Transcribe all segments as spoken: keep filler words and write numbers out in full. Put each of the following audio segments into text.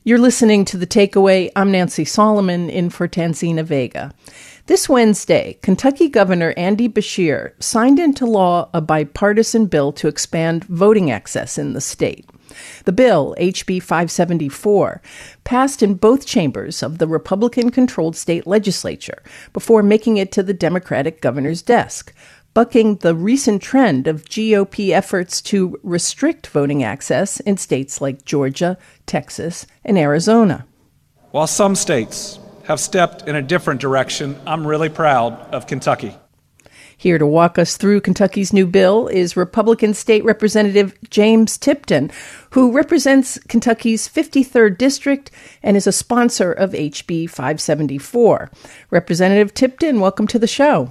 You're listening to The Takeaway. I'm Nancy Solomon in for Tanzina Vega. This Wednesday, Kentucky Governor Andy Beshear signed into law a bipartisan bill to expand voting access in the state. The bill, H B five seventy-four, passed in both chambers of the Republican-controlled state legislature before making it to the Democratic governor's desk, bucking the recent trend of G O P efforts to restrict voting access in states like Georgia, Texas, and Arizona. While some states have stepped in a different direction, I'm really proud of Kentucky. Here to walk us through Kentucky's new bill is Republican State Representative James Tipton, who represents Kentucky's fifty-third District and is a sponsor of H B five seventy-four. Representative Tipton, welcome to the show.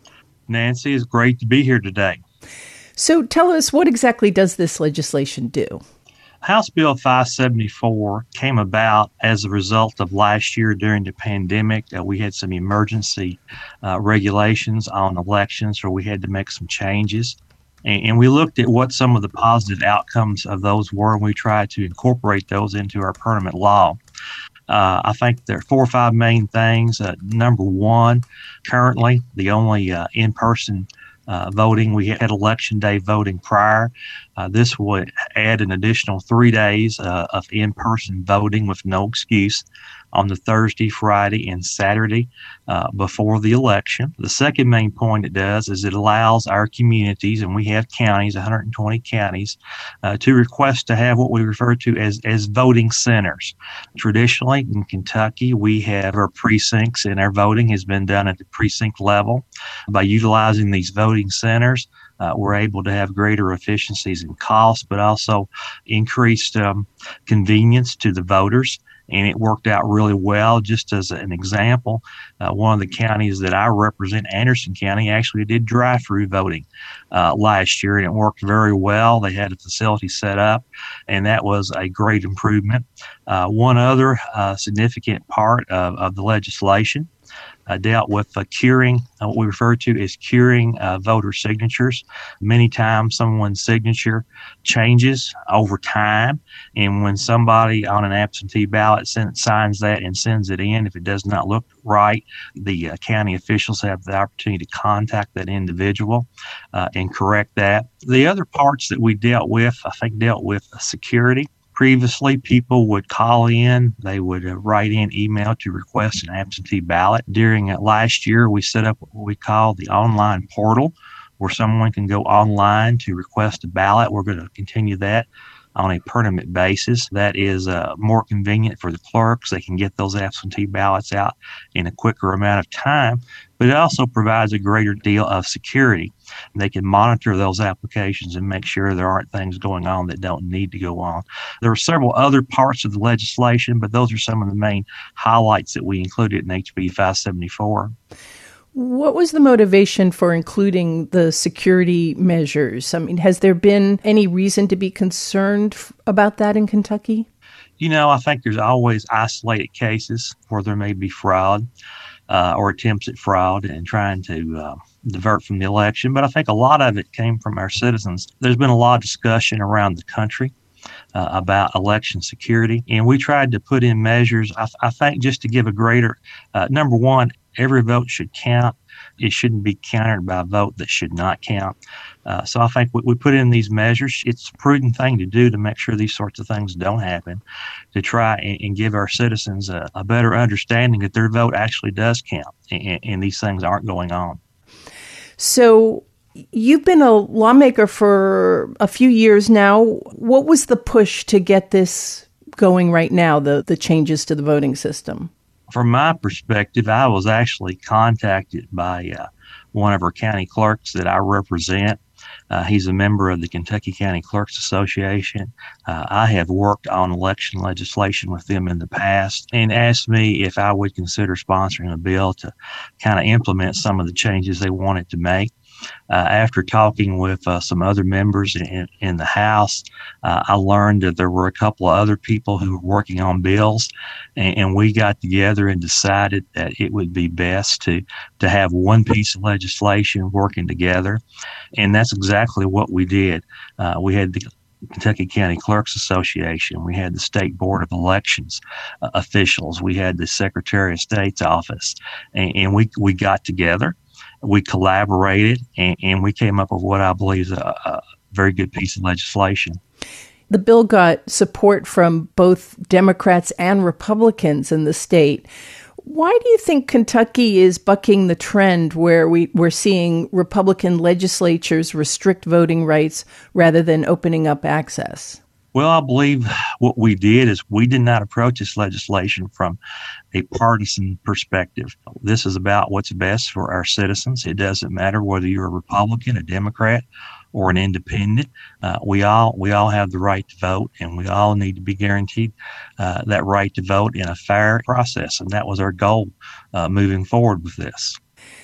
Nancy, it's great to be here today. So tell us, what exactly does this legislation do? House Bill five seventy-four came about as a result of last year during the pandemic. Uh, we had some emergency uh, regulations on elections where we had to make some changes. And, and we looked at what some of the positive outcomes of those were, and we tried to incorporate those into our permanent law. Uh, I think there are four or five main things. Uh, number one, currently the only uh, in-person uh, voting, we had election day voting prior. Uh, this would add an additional three days uh, of in-person voting with no excuse on the Thursday, Friday, and Saturday uh, before the election. The second main point it does is it allows our communities, and we have counties, one hundred twenty counties, uh, to request to have what we refer to as, as voting centers. Traditionally, in Kentucky, we have our precincts, and our voting has been done at the precinct level. By utilizing these voting centers, Uh, we're able to have greater efficiencies in cost, but also increased um, convenience to the voters. And it worked out really well. Just as an example, uh, one of the counties that I represent, Anderson County, actually did drive-through voting uh, last year, and it worked very well. They had a facility set up, and that was a great improvement. Uh, one other uh, significant part of, of the legislation Uh, dealt with uh, curing, uh, what we refer to as curing uh, voter signatures. Many times someone's signature changes over time, and when somebody on an absentee ballot send, signs that and sends it in, if it does not look right, the uh, county officials have the opportunity to contact that individual uh, and correct that. The other parts that we dealt with, I think, dealt with security. Previously, people would call in, they would uh, write in email to request an absentee ballot. During uh, last year, we set up what we call the online portal, where someone can go online to request a ballot. We're going to continue that on a permanent basis. That is uh, more convenient for the clerks. They can get those absentee ballots out in a quicker amount of time, but it also provides a greater deal of security. They can monitor those applications and make sure there aren't things going on that don't need to go on. There are several other parts of the legislation, but those are some of the main highlights that we included in H B five seventy-four. What was the motivation for including the security measures? I mean, has there been any reason to be concerned f- about that in Kentucky? You know, I think there's always isolated cases where there may be fraud uh, or attempts at fraud and trying to uh, divert from the election. But I think a lot of it came from our citizens. There's been a lot of discussion around the country Uh, about election security. And we tried to put in measures, I, th- I think, just to give a greater, uh, number one, every vote should count. It shouldn't be countered by a vote that should not count. Uh, so I think we, we put in these measures. It's a prudent thing to do to make sure these sorts of things don't happen, to try and, and give our citizens a, a better understanding that their vote actually does count and, and these things aren't going on. So you've been a lawmaker for a few years now. What was the push to get this going right now, the, the changes to the voting system? From my perspective, I was actually contacted by uh, one of our county clerks that I represent. Uh, he's a member of the Kentucky County Clerks Association. Uh, I have worked on election legislation with them in the past, and asked me if I would consider sponsoring a bill to kind of implement some of the changes they wanted to make. Uh, after talking with uh, some other members in, in the House, uh, I learned that there were a couple of other people who were working on bills, and, and we got together and decided that it would be best to, to have one piece of legislation working together, and that's exactly what we did. Uh, we had the Kentucky County Clerks Association. We had the State Board of Elections uh, officials. We had the Secretary of State's office. And, and we, we got together, we collaborated, and, and we came up with what I believe is a, a very good piece of legislation. The bill got support from both Democrats and Republicans in the state. Why do you think Kentucky is bucking the trend where we, we're seeing Republican legislatures restrict voting rights rather than opening up access? Well, I believe what we did is we did not approach this legislation from a partisan perspective. This is about what's best for our citizens. It doesn't matter whether you're a Republican, a Democrat, or an independent. Uh, we all we all have the right to vote, and we all need to be guaranteed uh, that right to vote in a fair process. And that was our goal uh, moving forward with this.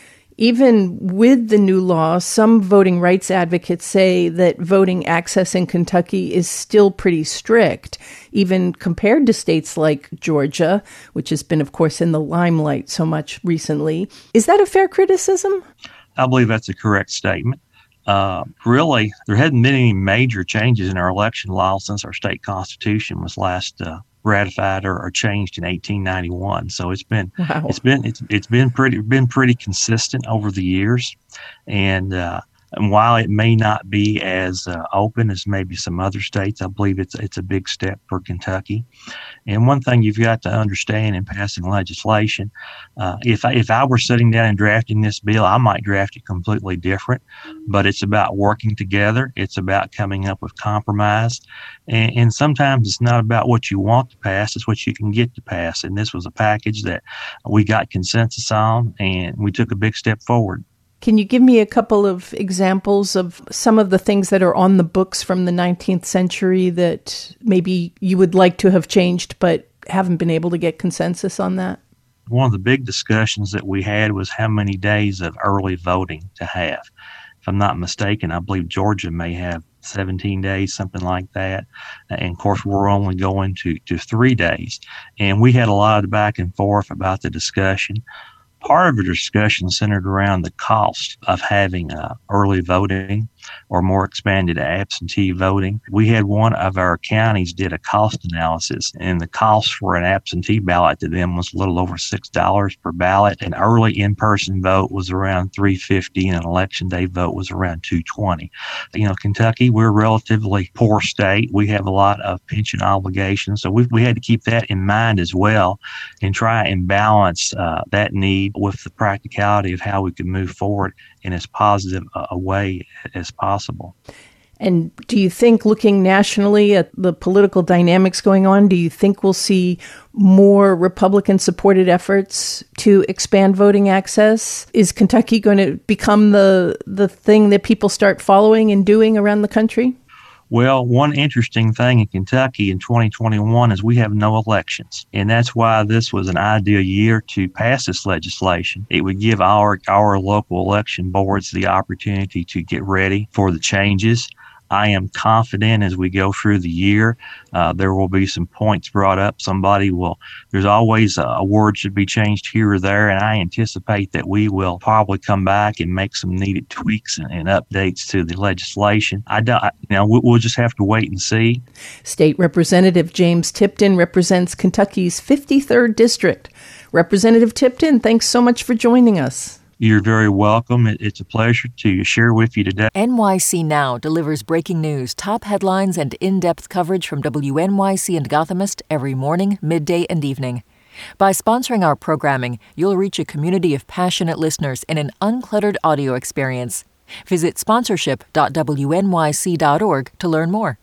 Even with the new law, some voting rights advocates say that voting access in Kentucky is still pretty strict, even compared to states like Georgia, which has been, of course, in the limelight so much recently. Is that a fair criticism? I believe that's a correct statement. Uh, really, there hadn't been any major changes in our election law since our state constitution was last uh, ratified or, or changed in eighteen ninety-one. So it's been wow. it's been it's it's been pretty been pretty consistent over the years, and uh, and while it may not be as uh, open as maybe some other states, I believe it's it's a big step for Kentucky. And one thing you've got to understand in passing legislation, uh, if I, if I were sitting down and drafting this bill, I might draft it completely different. But it's about working together. It's about coming up with compromise. And, and sometimes it's not about what you want to pass, it's what you can get to pass. And this was a package that we got consensus on, and we took a big step forward. Can you give me a couple of examples of some of the things that are on the books from the nineteenth century that maybe you would like to have changed but haven't been able to get consensus on that? One of the big discussions that we had was how many days of early voting to have. If I'm not mistaken, I believe Georgia may have seventeen days, something like that. And of course, we're only going to, to three days. And we had a lot of back and forth about the discussion. Part of the discussion centered around the cost of having uh, early voting or more expanded absentee voting. We had one of our counties did a cost analysis, and the cost for an absentee ballot to them was a little over six dollars per ballot. An early in-person vote was around three dollars and fifty cents, and an election day vote was around two dollars and twenty cents. You know, Kentucky, we're a relatively poor state. We have a lot of pension obligations, so we we had to keep that in mind as well and try and balance uh, that need with the practicality of how we could move forward in as positive a way as possible. And do you think, looking nationally at the political dynamics going on, do you think we'll see more Republican-supported efforts to expand voting access? Is Kentucky going to become the the thing that people start following and doing around the country? Well, one interesting thing in Kentucky in twenty twenty-one is we have no elections. And that's why this was an ideal year to pass this legislation. It would give our, our local election boards the opportunity to get ready for the changes. I am confident as we go through the year, uh, there will be some points brought up. Somebody will, there's always a, a word should be changed here or there, and I anticipate that we will probably come back and make some needed tweaks and, and updates to the legislation. I don't, I, you know, we, we'll just have to wait and see. State Representative James Tipton represents Kentucky's fifty-third District. Representative Tipton, thanks so much for joining us. You're very welcome. It's a pleasure to share with you today. N Y C Now delivers breaking news, top headlines, and in-depth coverage from W N Y C and Gothamist every morning, midday, and evening. By sponsoring our programming, you'll reach a community of passionate listeners in an uncluttered audio experience. Visit sponsorship dot W N Y C dot org to learn more.